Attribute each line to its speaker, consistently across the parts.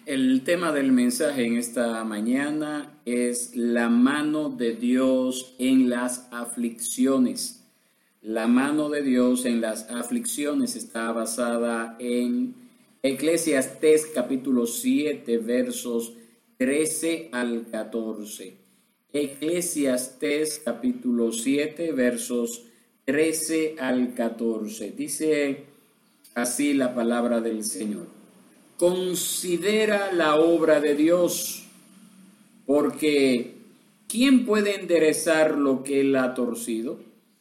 Speaker 1: El tema del mensaje en esta mañana es la mano de Dios en las aflicciones. La mano de Dios en las aflicciones está basada en Eclesiastés capítulo 7 versos 13 al 14. Eclesiastés capítulo 7 versos 13 al 14. Dice así la palabra del Señor. Considera la obra de Dios, porque ¿quién puede enderezar lo que él ha torcido?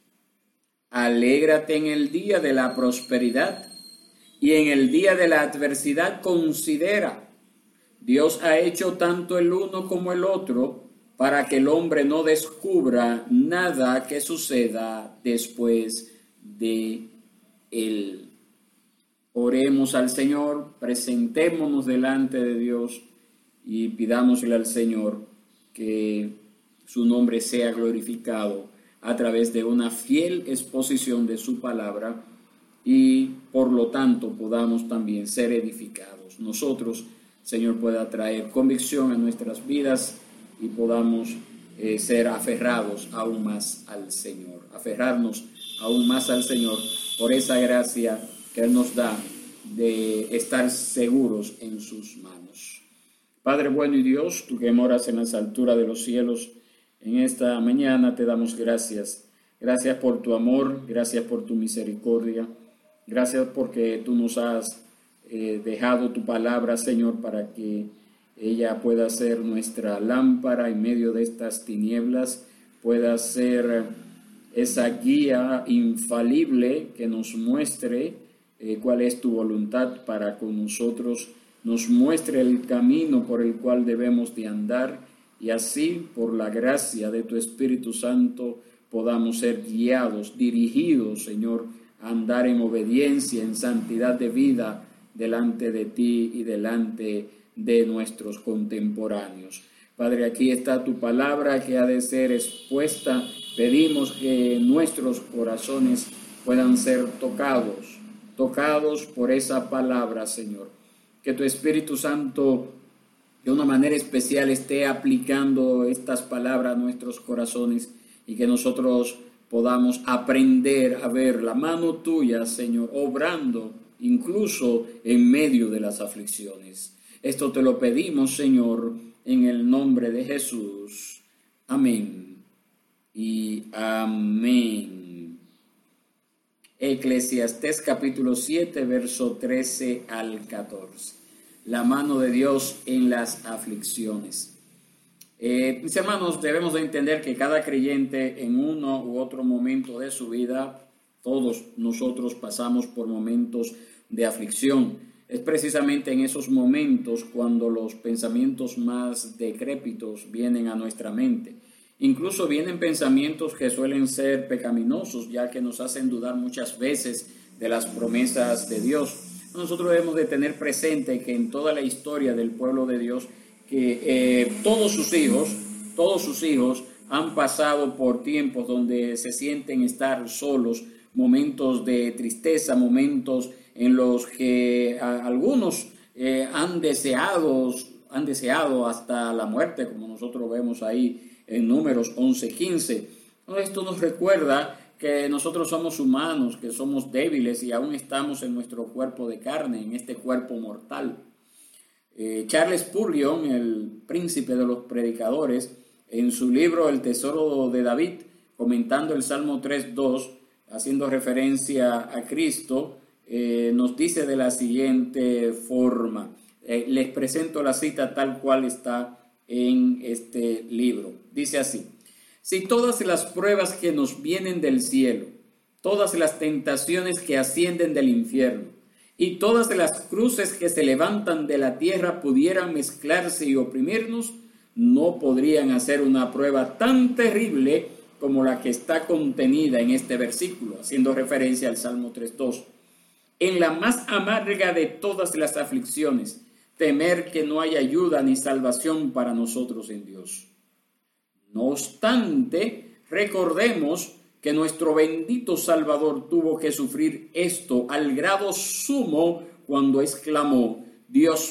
Speaker 1: Alégrate en el día de la prosperidad y en el día de la adversidad considera. Dios ha hecho tanto el uno como el otro para que el hombre no descubra nada que suceda después de él. Oremos al Señor, presentémonos delante de Dios y pidámosle al Señor que su nombre sea glorificado a través de una fiel exposición de su palabra y por lo tanto podamos también ser edificados. Nosotros, Señor, pueda traer convicción a nuestras vidas y podamos ser aferrados aún más al Señor, aferrarnos aún más al Señor por esa gracia que Él nos da de estar seguros en sus manos. Padre bueno y Dios, tú que moras en las alturas de los cielos, en esta mañana te damos gracias. Gracias por tu amor, gracias por tu misericordia, gracias porque tú nos has dejado tu palabra, Señor, para que ella pueda ser nuestra lámpara en medio de estas tinieblas, pueda ser esa guía infalible que nos muestre cuál es tu voluntad para con nosotros, nos muestre el camino por el cual debemos de andar y así, por la gracia de tu Espíritu Santo, podamos ser guiados, dirigidos, Señor, a andar en obediencia, en santidad de vida delante de ti y delante de nuestros contemporáneos. Padre, aquí está tu palabra que ha de ser expuesta. Pedimos que nuestros corazones puedan ser tocados por esa palabra, Señor. Que tu Espíritu Santo de una manera especial esté aplicando estas palabras a nuestros corazones y que nosotros podamos aprender a ver la mano tuya, Señor, obrando incluso en medio de las aflicciones. Esto te lo pedimos, Señor, en el nombre de Jesús. Amén y amén. Eclesiastés capítulo 7, verso 13 al 14. La mano de Dios en las aflicciones. Mis hermanos, debemos de entender que cada creyente en uno u otro momento de su vida, todos nosotros pasamos por momentos de aflicción. Es precisamente en esos momentos cuando los pensamientos más decrépitos vienen a nuestra mente. Incluso vienen pensamientos que suelen ser pecaminosos, ya que nos hacen dudar muchas veces de las promesas de Dios. Nosotros debemos de tener presente que en toda la historia del pueblo de Dios, que todos sus hijos han pasado por tiempos donde se sienten estar solos, momentos de tristeza, momentos en los que algunos han deseado hasta la muerte, como nosotros vemos ahí en Números 11:15. Esto nos recuerda que nosotros somos humanos, que somos débiles y aún estamos en nuestro cuerpo de carne, en este cuerpo mortal. Charles Spurgeon, el príncipe de los predicadores, en su libro El Tesoro de David, comentando el Salmo 3:2, haciendo referencia a Cristo, nos dice de la siguiente forma. Les presento la cita tal cual está en este libro. Dice así: si todas las pruebas que nos vienen del cielo, todas las tentaciones que ascienden del infierno y todas las cruces que se levantan de la tierra pudieran mezclarse y oprimirnos, no podrían hacer una prueba tan terrible como la que está contenida en este versículo, haciendo referencia al Salmo 3:2. En la más amarga de todas las aflicciones, temer que no haya ayuda ni salvación para nosotros en Dios. No obstante, recordemos que nuestro bendito Salvador tuvo que sufrir esto al grado sumo cuando exclamó: Dios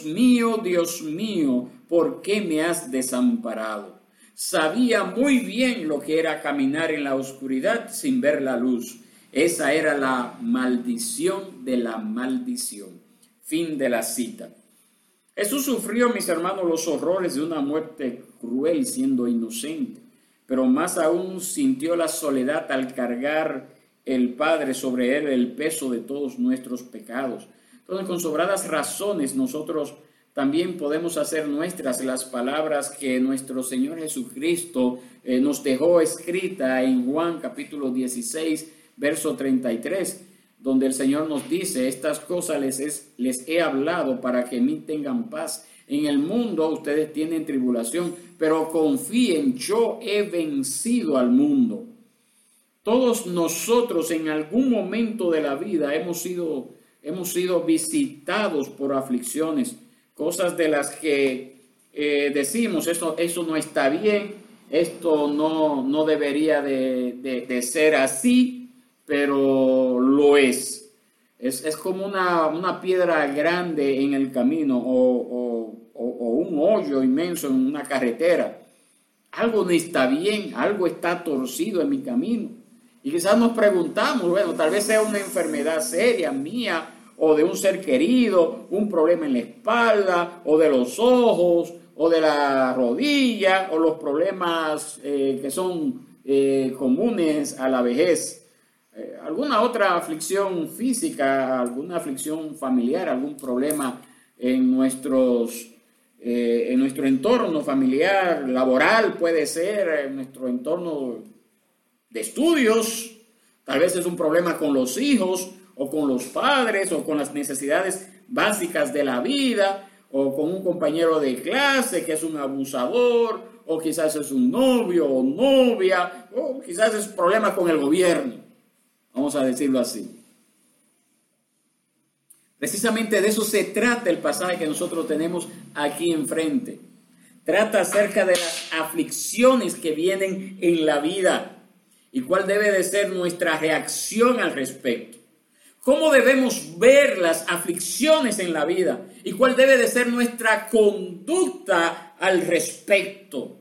Speaker 1: mío, ¿por qué me has desamparado? Sabía muy bien lo que era caminar en la oscuridad sin ver la luz. Esa era la maldición de la maldición. Fin de la cita. Jesús sufrió, mis hermanos, los horrores de una muerte cruel siendo inocente, pero más aún sintió la soledad al cargar el Padre sobre él el peso de todos nuestros pecados. Entonces, con sobradas razones, nosotros también podemos hacer nuestras las palabras que nuestro Señor Jesucristo nos dejó escrita en Juan capítulo 16, verso 33, donde el Señor nos dice: estas cosas les he hablado para que en mí tengan paz. En el mundo ustedes tienen tribulación, pero confíen, yo he vencido al mundo. Todos nosotros en algún momento de la vida hemos sido visitados por aflicciones, cosas de las que decimos, eso no está bien, esto no debería de ser así, pero lo es. Es como una piedra grande en el camino o un hoyo inmenso en una carretera. Algo no está bien, algo está torcido en mi camino. Y quizás nos preguntamos, bueno, tal vez sea una enfermedad seria mía o de un ser querido, un problema en la espalda o de los ojos o de la rodilla o los problemas que son comunes a la vejez. Alguna otra aflicción física, alguna aflicción familiar, algún problema en nuestro entorno familiar, laboral puede ser, en nuestro entorno de estudios, tal vez es un problema con los hijos o con los padres o con las necesidades básicas de la vida o con un compañero de clase que es un abusador o quizás es un novio o novia o quizás es un problema con el gobierno, vamos a decirlo así. Precisamente de eso se trata el pasaje que nosotros tenemos aquí enfrente. Trata acerca de las aflicciones que vienen en la vida y cuál debe de ser nuestra reacción al respecto. ¿Cómo debemos ver las aflicciones en la vida? ¿Y cuál debe de ser nuestra conducta al respecto?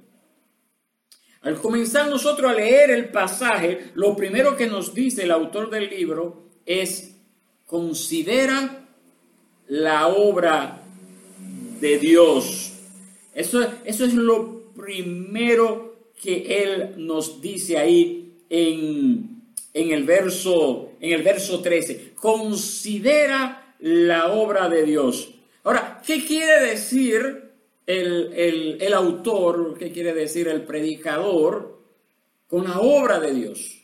Speaker 1: Al comenzar nosotros a leer el pasaje, lo primero que nos dice el autor del libro es: considera la obra de Dios. Eso es lo primero que él nos dice ahí en el verso 13. Considera la obra de Dios. Ahora, ¿qué quiere decir el autor? ¿Qué quiere decir el predicador con la obra de Dios?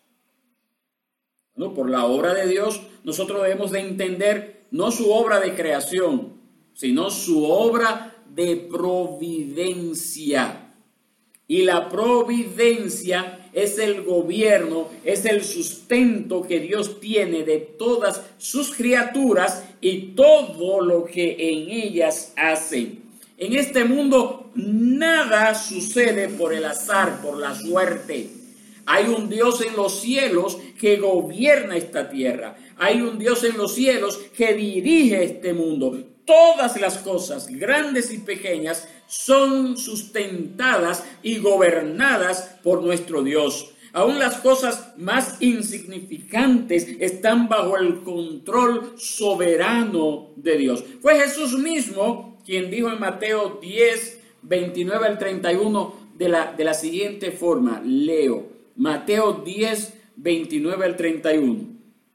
Speaker 1: Bueno, por la obra de Dios nosotros debemos de entender no su obra de creación, sino su obra de providencia. Y la providencia es el gobierno, es el sustento que Dios tiene de todas sus criaturas y todo lo que en ellas hacen. En este mundo nada sucede por el azar, por la suerte. Hay un Dios en los cielos que gobierna esta tierra. Hay un Dios en los cielos que dirige este mundo. Todas las cosas, grandes y pequeñas, son sustentadas y gobernadas por nuestro Dios. Aún las cosas más insignificantes están bajo el control soberano de Dios. Fue Jesús mismo quien dijo en Mateo 10, 29 al 31 de la siguiente forma. Leo, Mateo 10, 29 al 31.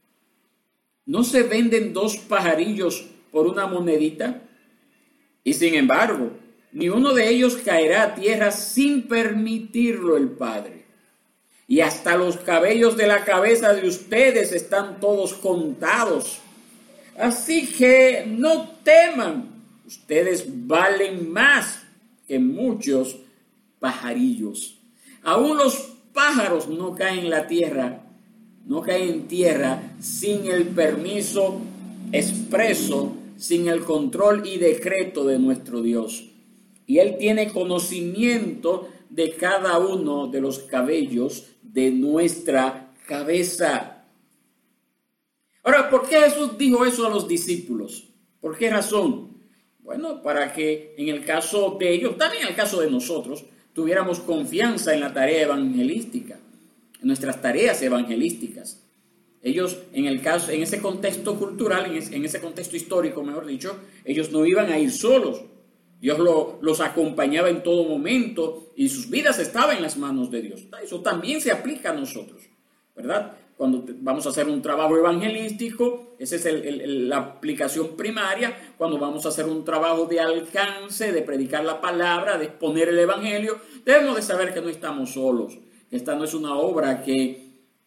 Speaker 1: ¿No se venden 2 pajarillos por una monedita? Y sin embargo, ni uno de ellos caerá a tierra sin permitirlo el Padre. Y hasta los cabellos de la cabeza de ustedes están todos contados. Así que no teman, ustedes valen más que muchos pajarillos. Aún los pájaros no caen en la tierra, no caen en tierra sin el permiso expreso, sin el control y decreto de nuestro Dios. Y Él tiene conocimiento de cada uno de los cabellos de nuestra cabeza. Ahora, ¿por qué Jesús dijo eso a los discípulos? ¿Por qué razón? Bueno, para que en el caso de ellos, también en el caso de nosotros, tuviéramos confianza en la tarea evangelística, en nuestras tareas evangelísticas. Ellos, en ese contexto cultural, en ese contexto histórico, mejor dicho, ellos no iban a ir solos. Dios los acompañaba en todo momento y sus vidas estaban en las manos de Dios. Eso también se aplica a nosotros, ¿verdad? Cuando vamos a hacer un trabajo evangelístico, esa es la aplicación primaria. Cuando vamos a hacer un trabajo de alcance, de predicar la palabra, de exponer el evangelio, debemos de saber que no estamos solos. Esta no es una obra que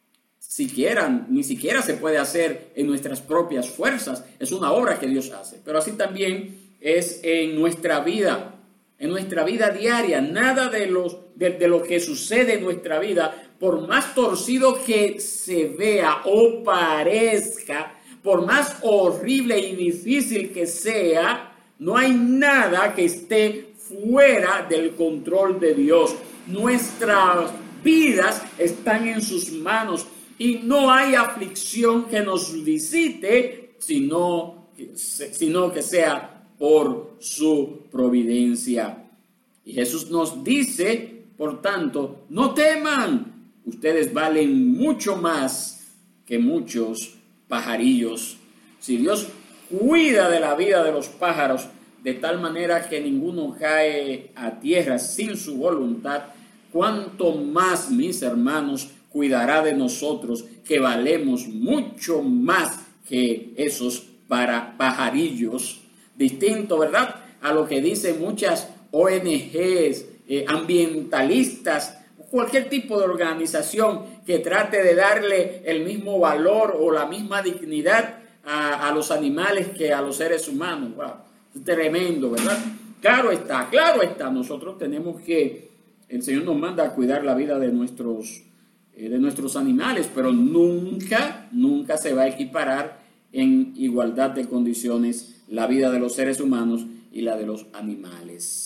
Speaker 1: ni siquiera se puede hacer en nuestras propias fuerzas. Es una obra que Dios hace. Pero así también es en nuestra vida diaria. Nada de lo que sucede en nuestra vida, por más torcido que se vea o parezca, por más horrible y difícil que sea, no hay nada que esté fuera del control de Dios. Nuestras vidas están en sus manos y no hay aflicción que nos visite, sino que sea por su providencia. Y Jesús nos dice, por tanto, no teman. Ustedes valen mucho más que muchos pajarillos. Si Dios cuida de la vida de los pájaros de tal manera que ninguno cae a tierra sin su voluntad, cuánto más, mis hermanos, cuidará de nosotros, que valemos mucho más que esos pajarillos. Distinto, ¿verdad?, a lo que dicen muchas ONGs, ambientalistas, cualquier tipo de organización que trate de darle el mismo valor o la misma dignidad a los animales que a los seres humanos. Wow, es tremendo, ¿verdad? Claro está, nosotros tenemos que, el Señor nos manda a cuidar la vida de nuestros animales, pero nunca se va a equiparar en igualdad de condiciones la vida de los seres humanos y la de los animales.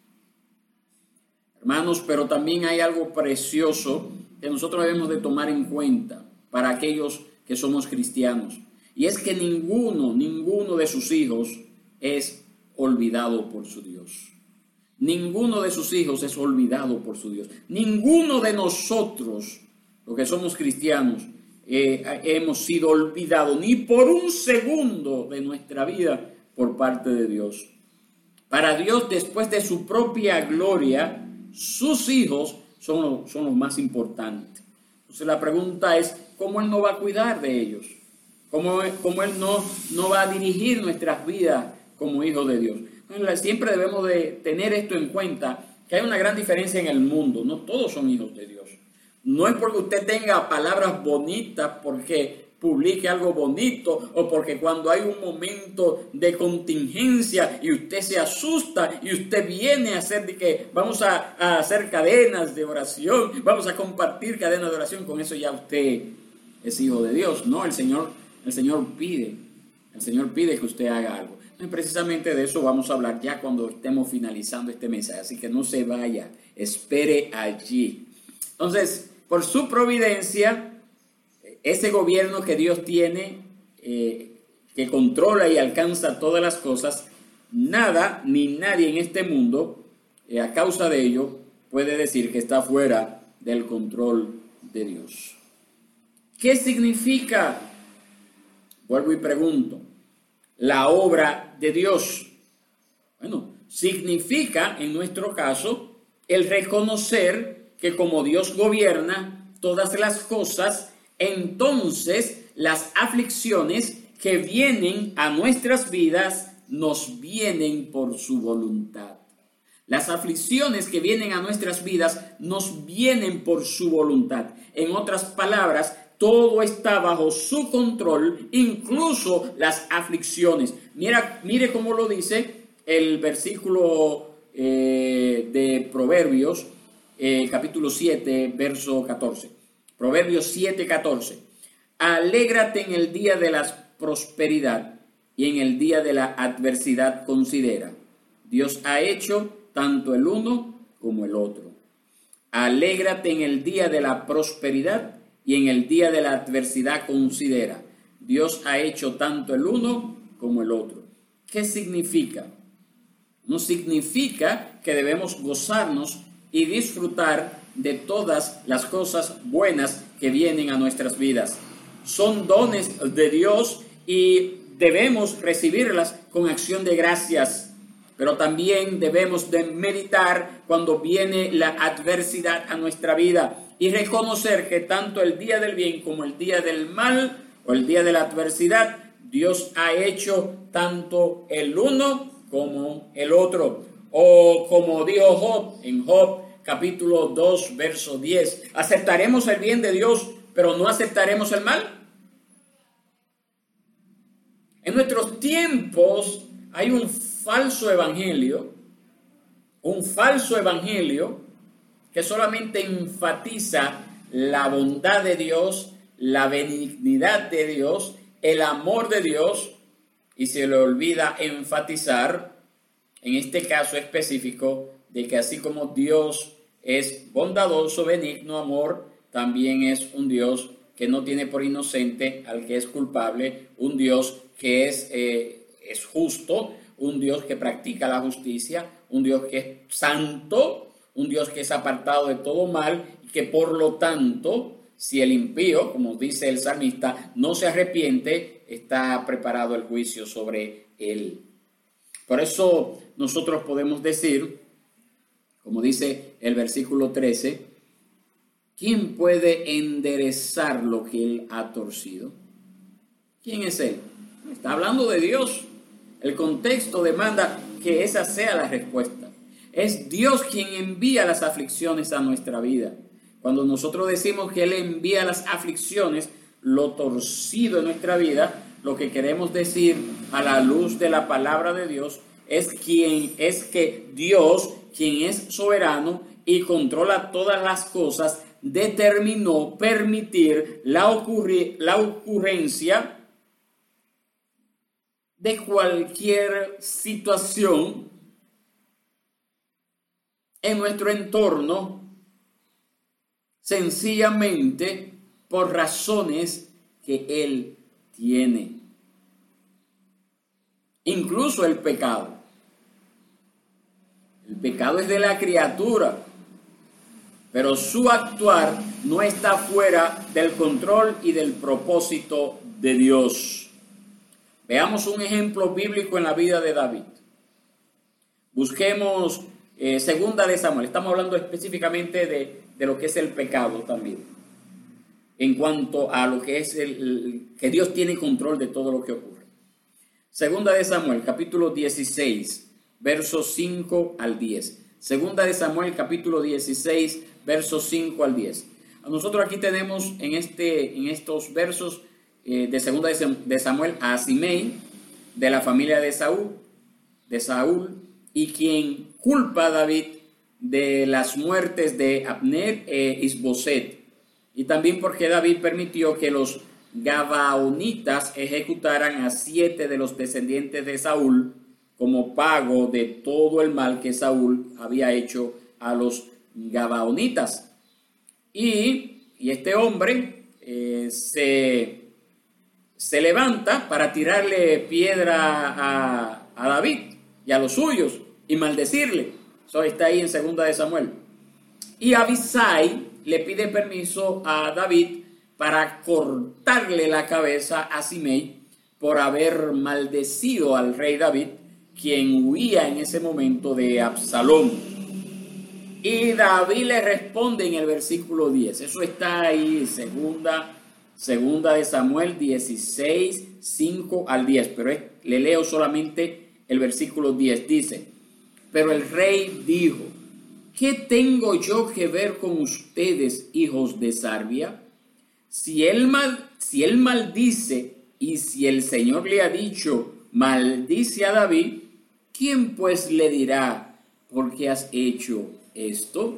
Speaker 1: Hermanos, pero también hay algo precioso que nosotros debemos de tomar en cuenta para aquellos que somos cristianos. Y es que ninguno de sus hijos es olvidado por su Dios. Ninguno de sus hijos es olvidado por su Dios. Ninguno de nosotros, los que somos cristianos, hemos sido olvidados ni por un segundo de nuestra vida por parte de Dios. Para Dios, después de su propia gloria, sus hijos son los más importantes. Entonces la pregunta es, ¿cómo Él no va a cuidar de ellos? ¿Cómo Él no va a dirigir nuestras vidas como hijos de Dios? Siempre debemos de tener esto en cuenta, que hay una gran diferencia en el mundo. No todos son hijos de Dios. No es porque usted tenga palabras bonitas, porque publique algo bonito, o porque cuando hay un momento de contingencia y usted se asusta y usted viene a hacer de que vamos a hacer cadenas de oración, vamos a compartir cadenas de oración, con eso ya usted es hijo de Dios. No, el Señor pide que usted haga algo. Y precisamente de eso vamos a hablar ya cuando estemos finalizando este mensaje, así que no se vaya, espere allí. Entonces, por su providencia, ese gobierno que Dios tiene, que controla y alcanza todas las cosas, nada ni nadie en este mundo, a causa de ello, puede decir que está fuera del control de Dios. ¿Qué significa, vuelvo y pregunto, la obra de Dios? Bueno, significa, en nuestro caso, el reconocer que como Dios gobierna todas las cosas, entonces las aflicciones que vienen a nuestras vidas nos vienen por su voluntad. Las aflicciones que vienen a nuestras vidas nos vienen por su voluntad. En otras palabras, todo está bajo su control, incluso las aflicciones. Mire cómo lo dice el versículo de Proverbios, capítulo 7, verso 14. Proverbios 7:14. Alégrate en el día de la prosperidad y en el día de la adversidad considera. Dios ha hecho tanto el uno como el otro. Alégrate en el día de la prosperidad y en el día de la adversidad considera. Dios ha hecho tanto el uno como el otro. ¿Qué significa? no significa que debemos gozarnos y disfrutar de todas las cosas buenas que vienen a nuestras vidas. Son dones de Dios y debemos recibirlas con acción de gracias. Pero también debemos de meditar cuando viene la adversidad a nuestra vida y reconocer que tanto el día del bien como el día del mal o el día de la adversidad, Dios ha hecho tanto el uno como el otro. O como dijo Job en Job capítulo 2 verso 10, ¿aceptaremos el bien de Dios pero no aceptaremos el mal? En nuestros tiempos hay un falso evangelio que solamente enfatiza la bondad de Dios, la benignidad de Dios, el amor de Dios, y se le olvida enfatizar, en este caso específico, de que así como Dios es bondadoso, benigno, amor, también es un Dios que no tiene por inocente al que es culpable, un Dios que es justo, un Dios que practica la justicia, un Dios que es santo, un Dios que es apartado de todo mal, y que por lo tanto, si el impío, como dice el salmista, no se arrepiente, está preparado el juicio sobre él. Por eso nosotros podemos decir, como dice el versículo 13, ¿quién puede enderezar lo que él ha torcido? ¿Quién es él? Está hablando de Dios. El contexto demanda que esa sea la respuesta. Es Dios quien envía las aflicciones a nuestra vida. Cuando nosotros decimos que Él envía las aflicciones, lo torcido en nuestra vida, lo que queremos decir a la luz de la palabra de Dios es que Dios, quien es soberano y controla todas las cosas, determinó permitir la ocurrencia de cualquier situación en nuestro entorno, sencillamente por razones que Él tiene. Incluso el pecado. El pecado es de la criatura, pero su actuar no está fuera del control y del propósito de Dios. Veamos un ejemplo bíblico en la vida de David. Busquemos Segunda de Samuel. Estamos hablando específicamente de lo que es el pecado también. En cuanto a lo que es que Dios tiene control de todo lo que ocurre. Segunda de Samuel, capítulo 16, versos 5 al 10. Segunda de Samuel, capítulo 16, versos 5 al 10. Nosotros aquí tenemos en estos versos de Segunda de Samuel a Simei, de la familia de Saúl, y quien culpa a David de las muertes de Abner e Isboset, y también porque David permitió que los Gabaonitas ejecutaran a 7 de los descendientes de Saúl como pago de todo el mal que Saúl había hecho a los Gabaonitas. Y este hombre se levanta para tirarle piedra a David y a los suyos y maldecirle. Eso está ahí en Segunda de Samuel. Y Abisai le pide permiso a David para cortarle la cabeza a Simei por haber maldecido al rey David, quien huía en ese momento de Absalón. Y David le responde en el versículo 10. Eso está ahí, segunda de Samuel 16, 5 al 10. Pero le leo solamente el versículo 10. Dice, pero el rey dijo, ¿qué tengo yo que ver con ustedes, hijos de Sarbia? Si él maldice, y si el Señor le ha dicho, maldice a David, ¿quién pues le dirá, por qué has hecho esto?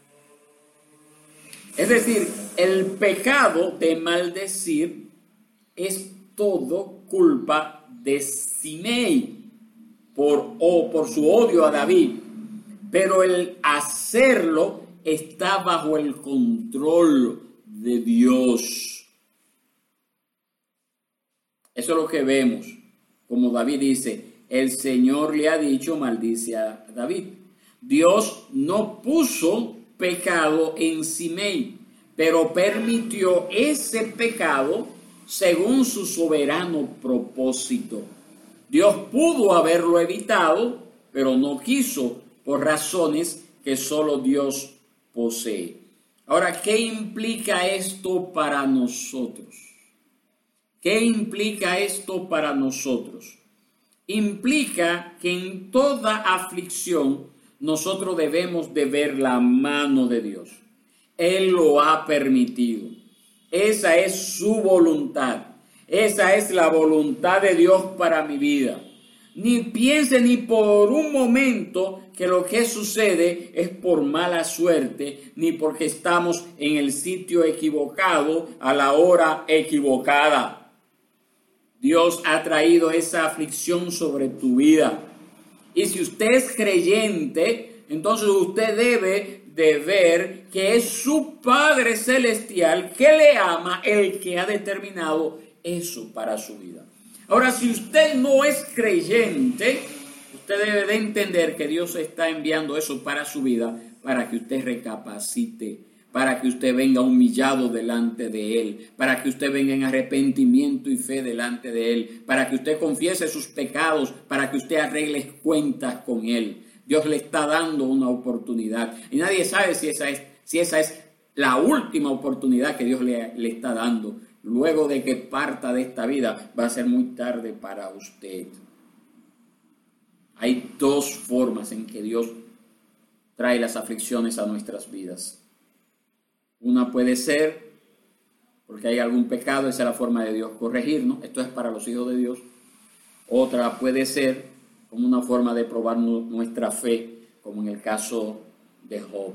Speaker 1: Es decir, el pecado de maldecir es todo culpa de Simei por su odio a David, pero el hacerlo está bajo el control de Dios. Eso es lo que vemos, como David dice, el Señor le ha dicho, maldice a David. Dios no puso pecado en Simei, pero permitió ese pecado según su soberano propósito. Dios pudo haberlo evitado, pero no quiso por razones que solo Dios posee. Ahora, ¿qué implica esto para nosotros? ¿Qué implica esto para nosotros? Implica que en toda aflicción nosotros debemos de ver la mano de Dios. Él lo ha permitido. Esa es su voluntad. Esa es la voluntad de Dios para mi vida. Ni piense ni por un momento que lo que sucede es por mala suerte, ni porque estamos en el sitio equivocado a la hora equivocada. Dios ha traído esa aflicción sobre tu vida. Y si usted es creyente, entonces usted debe de ver que es su Padre Celestial que le ama, el que ha determinado eso para su vida. Ahora, si usted no es creyente, usted debe de entender que Dios está enviando eso para su vida, para que usted recapacite, para que usted venga humillado delante de Él, para que usted venga en arrepentimiento y fe delante de Él, para que usted confiese sus pecados, para que usted arregle cuentas con Él. Dios le está dando una oportunidad y nadie sabe si esa es la última oportunidad que Dios le está dando. Luego de que parta de esta vida, va a ser muy tarde para usted. Hay dos formas en que Dios trae las aflicciones a nuestras vidas. Una puede ser porque hay algún pecado, esa es la forma de Dios corregirnos. Esto es para los hijos de Dios. Otra puede ser como una forma de probar nuestra fe, como en el caso de Job.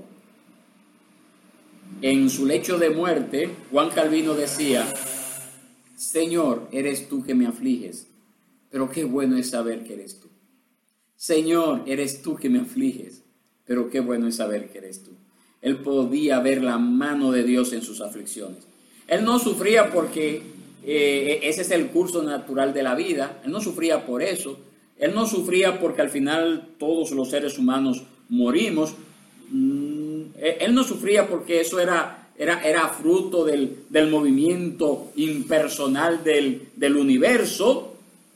Speaker 1: En su lecho de muerte, Juan Calvino decía: Señor, eres tú que me afliges, pero qué bueno es saber que eres tú. Señor, eres tú que me afliges, pero qué bueno es saber que eres tú. Él podía ver la mano de Dios en sus aflicciones. Él no sufría porque ese es el curso natural de la vida. Él no sufría por eso. Él no sufría porque al final todos los seres humanos morimos. Él no sufría porque eso era fruto del movimiento impersonal del universo.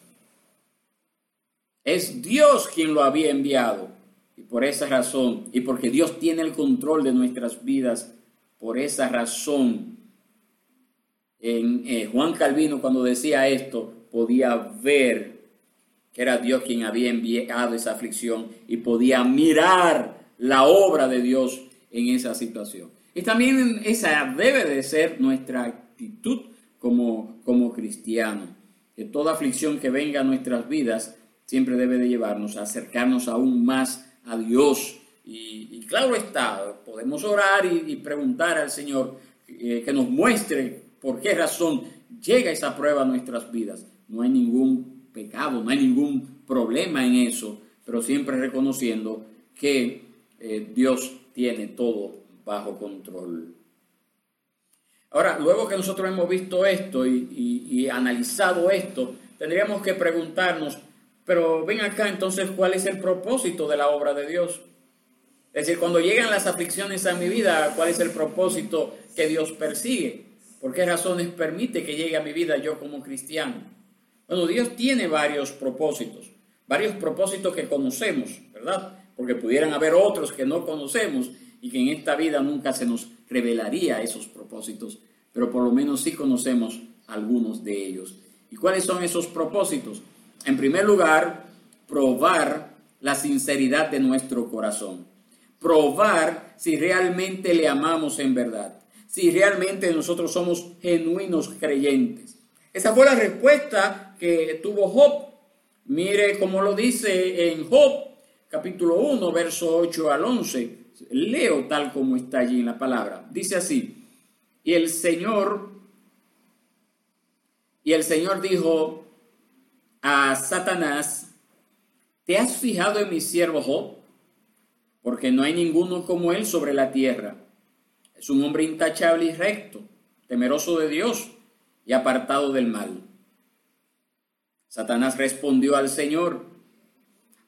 Speaker 1: Es Dios quien lo había enviado. Y por esa razón, y porque Dios tiene el control de nuestras vidas, por esa razón, Juan Calvino, cuando decía esto, podía ver que era Dios quien había enviado esa aflicción y podía mirar la obra de Dios en esa situación. Y también esa debe de ser nuestra actitud como cristianos. Que toda aflicción que venga a nuestras vidas siempre debe de llevarnos a acercarnos aún más a Dios. Y claro está, podemos orar y preguntar al Señor que nos muestre por qué razón llega esa prueba a nuestras vidas. No hay ningún pecado, no hay ningún problema en eso, pero siempre reconociendo que Dios tiene todo bajo control. Ahora, luego que nosotros hemos visto esto y analizado esto, tendríamos que preguntarnos, pero ven acá, entonces, ¿cuál es el propósito de la obra de Dios? Es decir, cuando llegan las aflicciones a mi vida, ¿cuál es el propósito que Dios persigue? ¿Por qué razones permite que llegue a mi vida yo como cristiano? Bueno, Dios tiene varios propósitos que conocemos, ¿verdad? Porque pudieran haber otros que no conocemos y que en esta vida nunca se nos revelaría esos propósitos, pero por lo menos sí conocemos algunos de ellos. ¿Y cuáles son esos propósitos? En primer lugar, probar la sinceridad de nuestro corazón. Probar si realmente le amamos en verdad, si realmente nosotros somos genuinos creyentes. Esa fue la respuesta que tuvo Job. Mire cómo lo dice en Job, capítulo 1, verso 8 al 11. Leo tal como está allí en la palabra. Dice así: Y el Señor dijo a Satanás: ¿te has fijado en mi siervo Job? Porque no hay ninguno como él sobre la tierra. Es un hombre intachable y recto, temeroso de Dios y apartado del mal. Satanás respondió al Señor: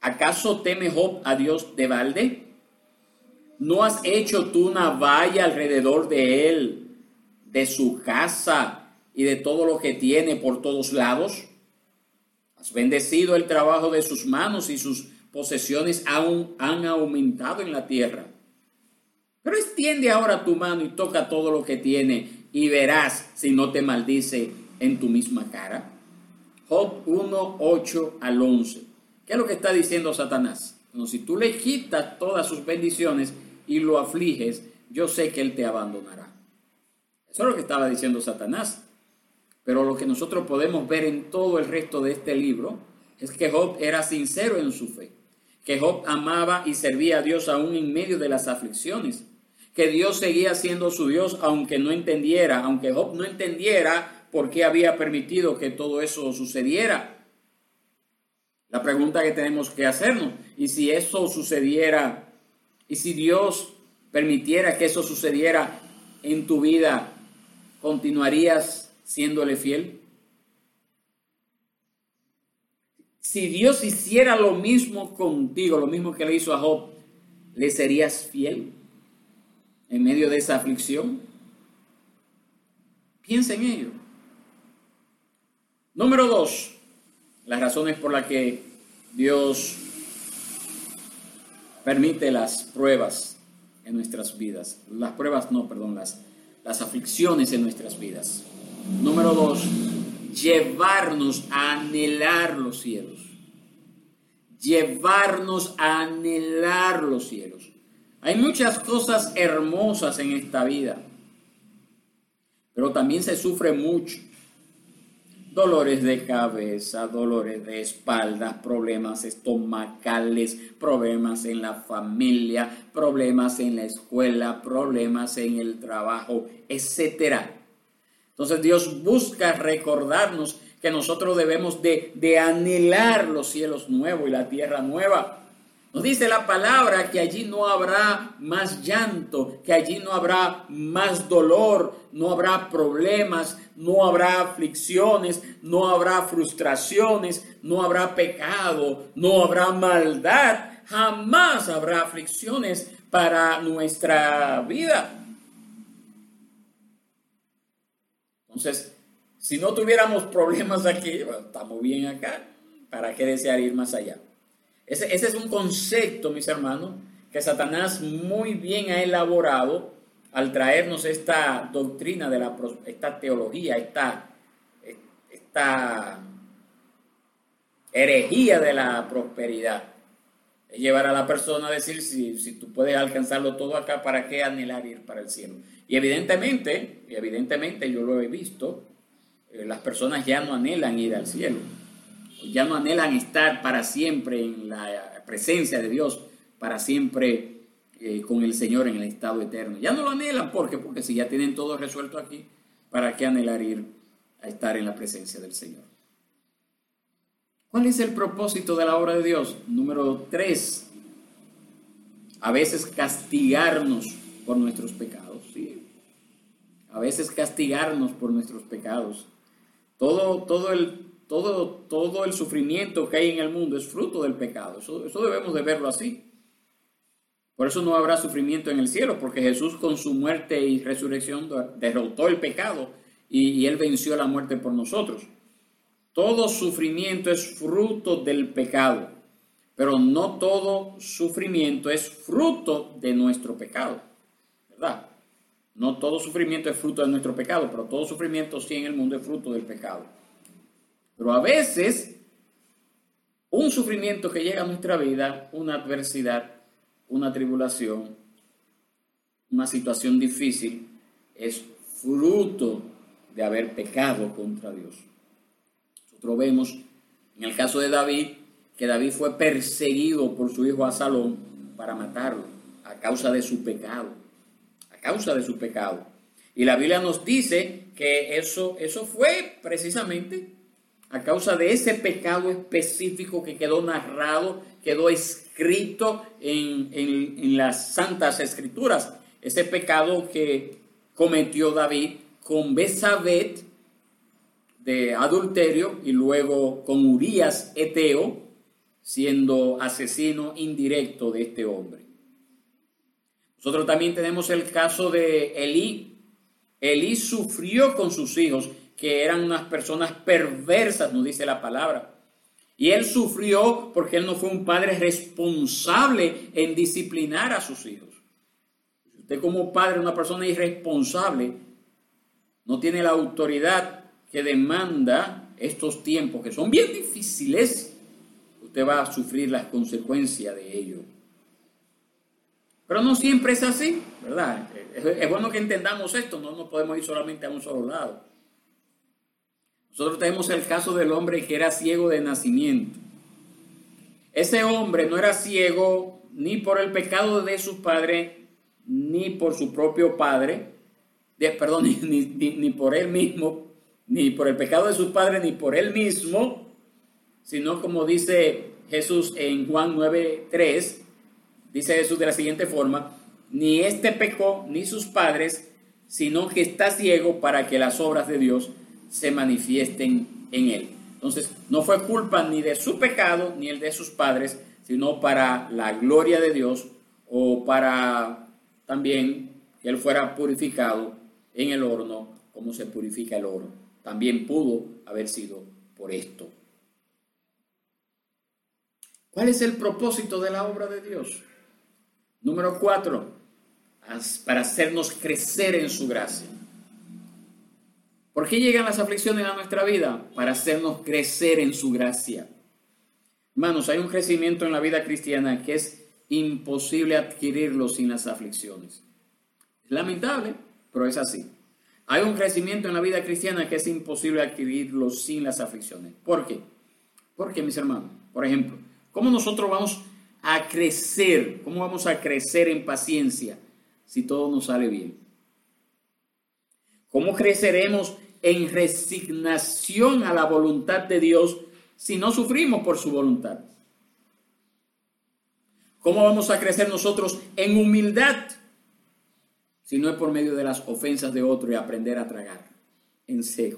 Speaker 1: ¿Acaso teme Job a Dios de balde? ¿No has hecho tú una valla alrededor de él, de su casa y de todo lo que tiene por todos lados? Has bendecido el trabajo de sus manos y sus posesiones aún han aumentado en la tierra. Pero extiende ahora tu mano y toca todo lo que tiene y verás si no te maldice en tu misma cara. Job 1, 8 al 11. ¿Qué es lo que está diciendo Satanás? Bueno, si tú le quitas todas sus bendiciones y lo afliges, yo sé que él te abandonará. Eso es lo que estaba diciendo Satanás. Pero lo que nosotros podemos ver en todo el resto de este libro es que Job era sincero en su fe, que Job amaba y servía a Dios aún en medio de las aflicciones, que Dios seguía siendo su Dios aunque Job no entendiera por qué había permitido que todo eso sucediera. La pregunta que tenemos que hacernos, y si eso sucediera, y si Dios permitiera que eso sucediera en tu vida, ¿continuarías siéndole fiel? Si Dios hiciera lo mismo contigo, lo mismo que le hizo a Job, ¿le serías fiel en medio de esa aflicción? Piensa en ello. Número 2, las razones por las que Dios permite las pruebas en nuestras vidas. Las aflicciones en nuestras vidas. Número 2, llevarnos a anhelar los cielos. Llevarnos a anhelar los cielos. Hay muchas cosas hermosas en esta vida, pero también se sufre mucho. Dolores de cabeza, dolores de espalda, problemas estomacales, problemas en la familia, problemas en la escuela, problemas en el trabajo, etc. Entonces Dios busca recordarnos que nosotros debemos de anhelar los cielos nuevos y la tierra nueva. Nos dice la palabra que allí no habrá más llanto, que allí no habrá más dolor, no habrá problemas, no habrá aflicciones, no habrá frustraciones, no habrá pecado, no habrá maldad. Jamás habrá aflicciones para nuestra vida. Entonces, si no tuviéramos problemas aquí, bueno, estamos bien acá. ¿Para qué desear ir más allá? Ese es un concepto, mis hermanos, que Satanás muy bien ha elaborado al traernos esta doctrina esta teología, esta herejía de la prosperidad. Es llevar a la persona a decir, si tú puedes alcanzarlo todo acá, ¿para qué anhelar ir para el cielo? Y evidentemente yo lo he visto, las personas ya no anhelan ir al cielo. Ya no anhelan estar para siempre en la presencia de Dios, para siempre con el Señor en el estado eterno. Ya no lo anhelan, porque si ya tienen todo resuelto aquí, ¿para qué anhelar ir a estar en la presencia del Señor? ¿Cuál es el propósito de la obra de Dios? Número 3, a veces castigarnos por nuestros pecados. ¿Sí? A veces castigarnos por nuestros pecados. Todo el sufrimiento que hay en el mundo es fruto del pecado. Eso debemos de verlo así. Por eso no habrá sufrimiento en el cielo, porque Jesús con su muerte y resurrección derrotó el pecado y Él venció la muerte por nosotros. Todo sufrimiento es fruto del pecado, pero no todo sufrimiento es fruto de nuestro pecado, ¿verdad? No todo sufrimiento es fruto de nuestro pecado, pero todo sufrimiento sí en el mundo es fruto del pecado. Pero a veces, un sufrimiento que llega a nuestra vida, una adversidad, una tribulación, una situación difícil, es fruto de haber pecado contra Dios. Nosotros vemos en el caso de David, que David fue perseguido por su hijo Absalón para matarlo a causa de su pecado. A causa de su pecado. Y la Biblia nos dice que eso fue precisamente a causa de ese pecado específico que quedó narrado, quedó escrito en las Santas Escrituras. Ese pecado que cometió David con Betsabé de adulterio y luego con Urías Eteo, siendo asesino indirecto de este hombre. Nosotros también tenemos el caso de Elí. Elí sufrió con sus hijos, que eran unas personas perversas, nos dice la palabra. Y él sufrió porque él no fue un padre responsable en disciplinar a sus hijos. Si usted como padre es una persona irresponsable, no tiene la autoridad que demanda estos tiempos, que son bien difíciles, usted va a sufrir las consecuencias de ello. Pero no siempre es así, ¿verdad? Es bueno que entendamos esto, no nos podemos ir solamente a un solo lado. Nosotros tenemos el caso del hombre que era ciego de nacimiento. Ese hombre no era ciego ni por el pecado de sus padres, ni por su propio padre, ni por él mismo, ni por el pecado de sus padres, ni por él mismo, sino como dice Jesús en Juan 9:3, dice Jesús de la siguiente forma: ni este pecó ni sus padres, sino que está ciego para que las obras de Dios se manifiesten en él. Entonces, no fue culpa ni de su pecado ni el de sus padres, sino para la gloria de Dios, o para también que él fuera purificado en el horno como se purifica el oro. También pudo haber sido por esto. ¿Cuál es el propósito de la obra de Dios? Número 4, para hacernos crecer en su gracia. ¿Por qué llegan las aflicciones a nuestra vida? Para hacernos crecer en su gracia. Hermanos, hay un crecimiento en la vida cristiana que es imposible adquirirlo sin las aflicciones. Es lamentable, pero es así. Hay un crecimiento en la vida cristiana que es imposible adquirirlo sin las aflicciones. ¿Por qué? Porque, mis hermanos, por ejemplo, ¿cómo nosotros vamos a crecer? ¿Cómo vamos a crecer en paciencia si todo nos sale bien? ¿Cómo creceremos en resignación a la voluntad de Dios si no sufrimos por su voluntad? ¿Cómo vamos a crecer nosotros en humildad si no es por medio de las ofensas de otro y aprender a tragar en seco?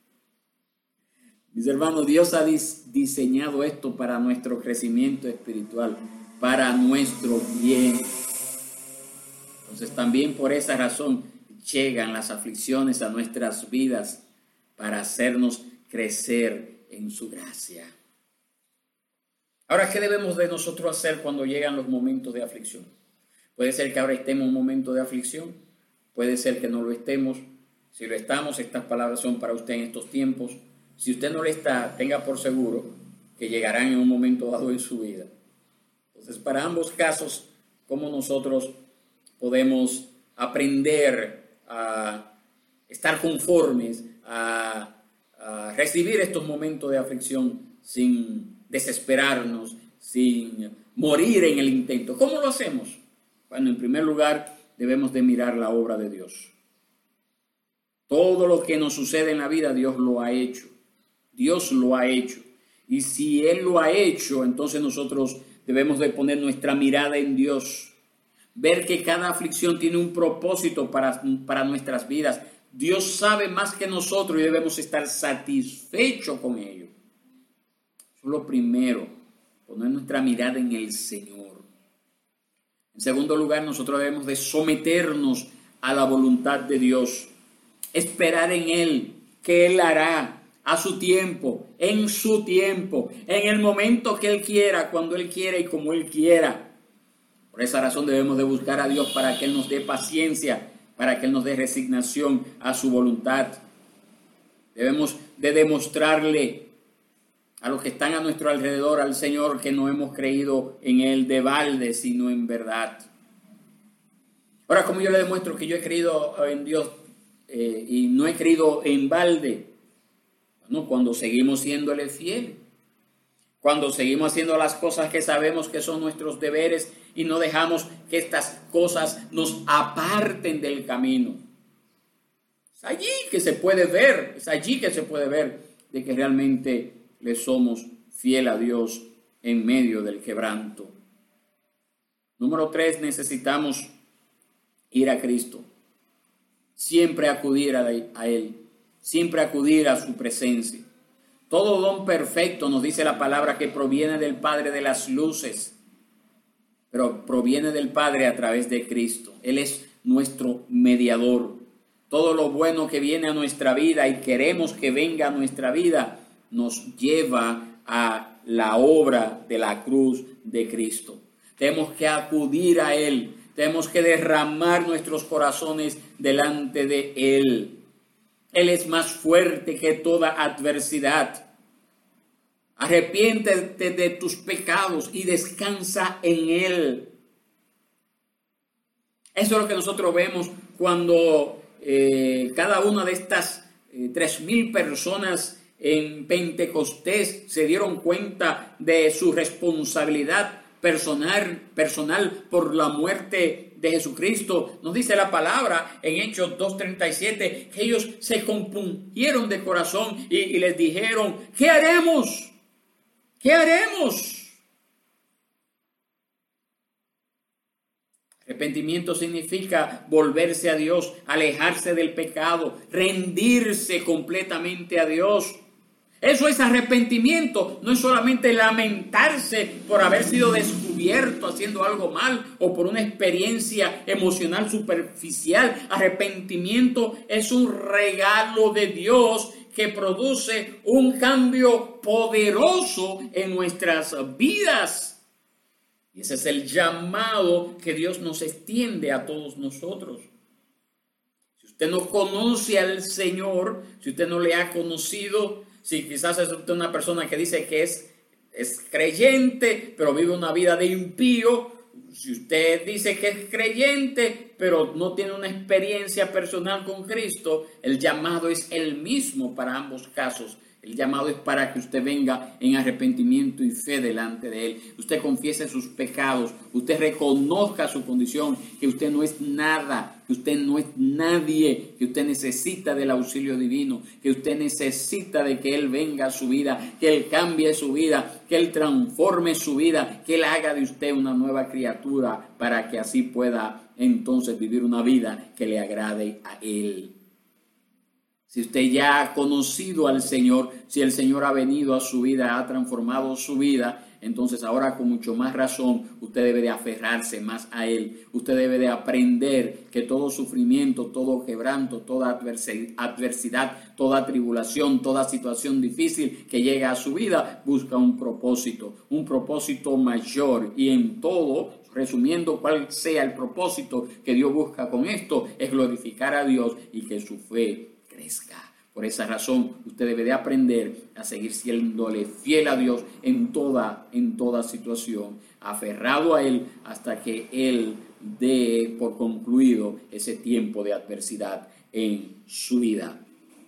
Speaker 1: Mis hermanos, Dios ha diseñado esto para nuestro crecimiento espiritual, para nuestro bien. Entonces también por esa razón llegan las aflicciones a nuestras vidas para hacernos crecer en su gracia. Ahora, ¿qué debemos de nosotros hacer cuando llegan los momentos de aflicción? Puede ser que ahora estemos en un momento de aflicción, puede ser que no lo estemos. Si lo estamos, estas palabras son para usted en estos tiempos. Si usted no lo está, tenga por seguro que llegarán en un momento dado en su vida. Entonces, para ambos casos, ¿cómo nosotros podemos aprender a estar conformes, a recibir estos momentos de aflicción sin desesperarnos, sin morir en el intento? ¿Cómo lo hacemos? Bueno, en primer lugar, debemos de mirar la obra de Dios. Todo lo que nos sucede en la vida, Dios lo ha hecho. Dios lo ha hecho. Y si Él lo ha hecho, entonces nosotros debemos de poner nuestra mirada en Dios. Ver que cada aflicción tiene un propósito para nuestras vidas. Dios sabe más que nosotros y debemos estar satisfechos con ello. Eso es lo primero, poner nuestra mirada en el Señor. En segundo lugar, nosotros debemos de someternos a la voluntad de Dios. Esperar en Él, que Él hará a su tiempo, en el momento que Él quiera, cuando Él quiera y como Él quiera. Por esa razón debemos de buscar a Dios para que Él nos dé paciencia, para que Él nos dé resignación a su voluntad. Debemos de demostrarle a los que están a nuestro alrededor, al Señor, que no hemos creído en Él de balde, sino en verdad. Ahora, como yo le demuestro que yo he creído en Dios y no he creído en balde, bueno, cuando seguimos siéndole fiel, cuando seguimos haciendo las cosas que sabemos que son nuestros deberes y no dejamos que estas cosas nos aparten del camino. Es allí que se puede ver, de que realmente le somos fiel a Dios en medio del quebranto. Número 3, necesitamos ir a Cristo. Siempre acudir a Él, siempre acudir a su presencia. Todo don perfecto, nos dice la palabra, que proviene del Padre de las luces, pero proviene del Padre a través de Cristo. Él es nuestro mediador. Todo lo bueno que viene a nuestra vida y queremos que venga a nuestra vida nos lleva a la obra de la cruz de Cristo. Tenemos que acudir a Él, tenemos que derramar nuestros corazones delante de Él. Él es más fuerte que toda adversidad. Arrepiéntete de tus pecados y descansa en Él. Eso es lo que nosotros vemos cuando cada una de estas 3,000 personas en Pentecostés se dieron cuenta de su responsabilidad personal por la muerte de Jesucristo. Nos dice la palabra en Hechos 2:37 que ellos se compungieron de corazón y les dijeron: ¿qué haremos? ¿Qué haremos? Arrepentimiento significa volverse a Dios, alejarse del pecado, rendirse completamente a Dios. Eso es arrepentimiento, no es solamente lamentarse por haber sido descubierto haciendo algo mal o por una experiencia emocional superficial. Arrepentimiento es un regalo de Dios que produce un cambio poderoso en nuestras vidas. Y ese es el llamado que Dios nos extiende a todos nosotros. Si usted no conoce al Señor, si usted no le ha conocido, si quizás es usted una persona que dice que es creyente, pero vive una vida de impío, si usted dice que es creyente, pero no tiene una experiencia personal con Cristo, el llamado es el mismo para ambos casos. El llamado es para que usted venga en arrepentimiento y fe delante de Él. Usted confiese sus pecados, usted reconozca su condición, que usted no es nada, que usted no es nadie, que usted necesita del auxilio divino, que usted necesita de que Él venga a su vida, que Él cambie su vida, que Él transforme su vida, que Él haga de usted una nueva criatura para que así pueda entonces vivir una vida que le agrade a Él. Si usted ya ha conocido al Señor, si el Señor ha venido a su vida, ha transformado su vida, entonces ahora con mucho más razón usted debe de aferrarse más a Él. Usted debe de aprender que todo sufrimiento, todo quebranto, toda adversidad, toda tribulación, toda situación difícil que llega a su vida busca un propósito mayor. Y en todo, resumiendo cuál sea el propósito que Dios busca con esto, es glorificar a Dios y que su fe crezca. Por esa razón, usted debe de aprender a seguir siéndole fiel a Dios en toda situación, aferrado a Él hasta que Él dé por concluido ese tiempo de adversidad en su vida.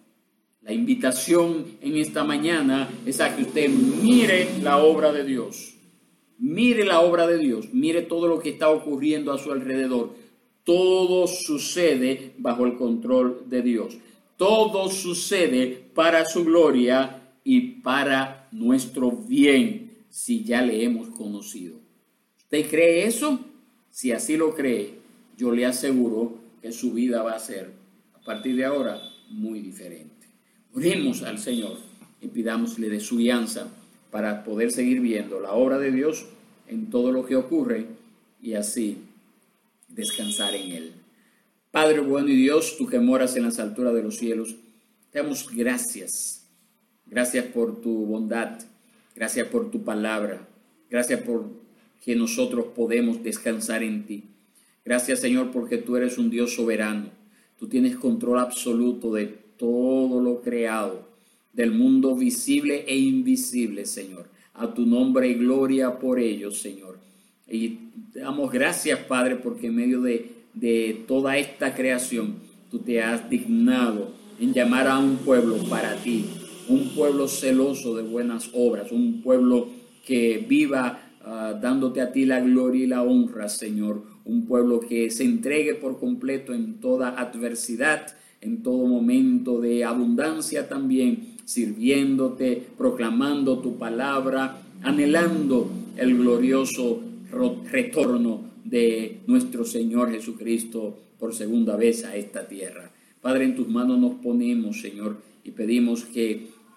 Speaker 1: La invitación en esta mañana es a que usted mire la obra de Dios. Mire la obra de Dios, mire todo lo que está ocurriendo a su alrededor. Todo sucede bajo el control de Dios. Todo sucede para su gloria y para nuestro bien, si ya le hemos conocido. ¿Usted cree eso? Si así lo cree, yo le aseguro que su vida va a ser, a partir de ahora, muy diferente. Oremos al Señor y pidámosle de su guianza para poder seguir viendo la obra de Dios en todo lo que ocurre y así descansar en Él. Padre bueno y Dios, tú que moras en las alturas de los cielos, te damos gracias. Gracias por tu bondad, gracias por tu palabra, gracias por que nosotros podemos descansar en ti. Gracias, Señor, porque tú eres un Dios soberano. Tú tienes control absoluto de todo lo creado, del mundo visible e invisible, Señor. A tu nombre y gloria por ello, Señor. Y te damos gracias, Padre, porque en medio de toda esta creación, tú te has dignado en llamar a un pueblo para ti, un pueblo celoso de buenas obras, un pueblo que viva dándote a ti la gloria y la honra, Señor, un pueblo que se entregue por completo en toda adversidad, en todo momento de abundancia también, sirviéndote, proclamando tu palabra, anhelando el glorioso retorno de nuestro Señor Jesucristo por segunda vez a esta tierra. Padre, en tus manos nos ponemos, Señor, y pedimos que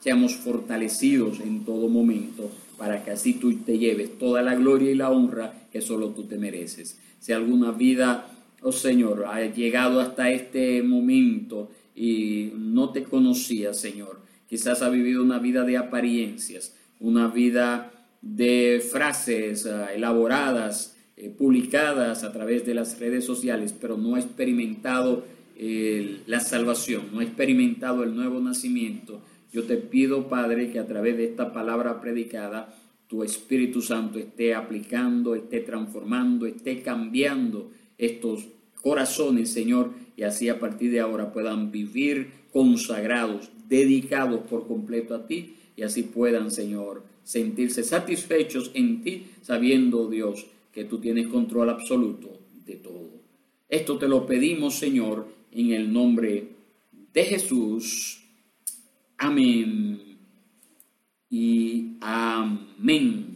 Speaker 1: seamos fortalecidos en todo momento, para que así tú te lleves toda la gloria y la honra que solo tú te mereces. Si alguna vida, oh Señor, ha llegado hasta este momento y no te conocía, Señor, quizás ha vivido una vida de apariencias, una vida de frases elaboradas, publicadas a través de las redes sociales, pero no ha experimentado la salvación, no ha experimentado el nuevo nacimiento. Yo te pido, Padre, que a través de esta palabra predicada, tu Espíritu Santo esté aplicando, esté transformando, esté cambiando estos corazones, Señor, y así a partir de ahora puedan vivir consagrados, dedicados por completo a ti, y así puedan, Señor, sentirse satisfechos en ti, sabiendo, Dios, que tú tienes control absoluto de todo. Esto te lo pedimos, Señor, en el nombre de Jesús. Amén y amén.